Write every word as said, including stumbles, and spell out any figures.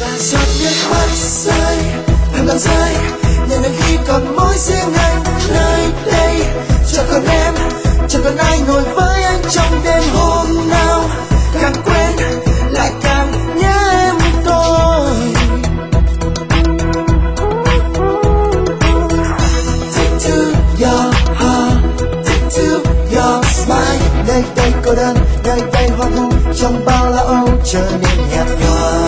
giọt nước mắt rơi thầm lặng rơi nhẹ nhàng khi còn mỗi riêng anh nơi đây chẳng còn em chẳng còn ai ngồi với anh trong đêm hôm nào càng quên lại càng nhớ em tôi. Take to your heart, take to your smile. Nơi đây cô đơn, nơi đây hoang vu trong bao la âu trở nên nhạt nhòa.